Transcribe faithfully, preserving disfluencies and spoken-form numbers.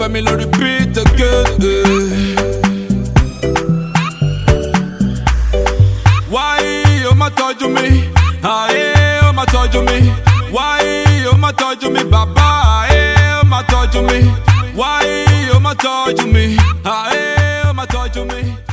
Fẹ́mi ló repeat again. Why o ma tọ́jú mi? Aye, o ma tọ́jú mi. Why o ma tọ́jú mi? Bàbá, aye, o ma tọ́jú mi. Why o ma tọ́jú mi? Aye, o ma tọ́jú mi.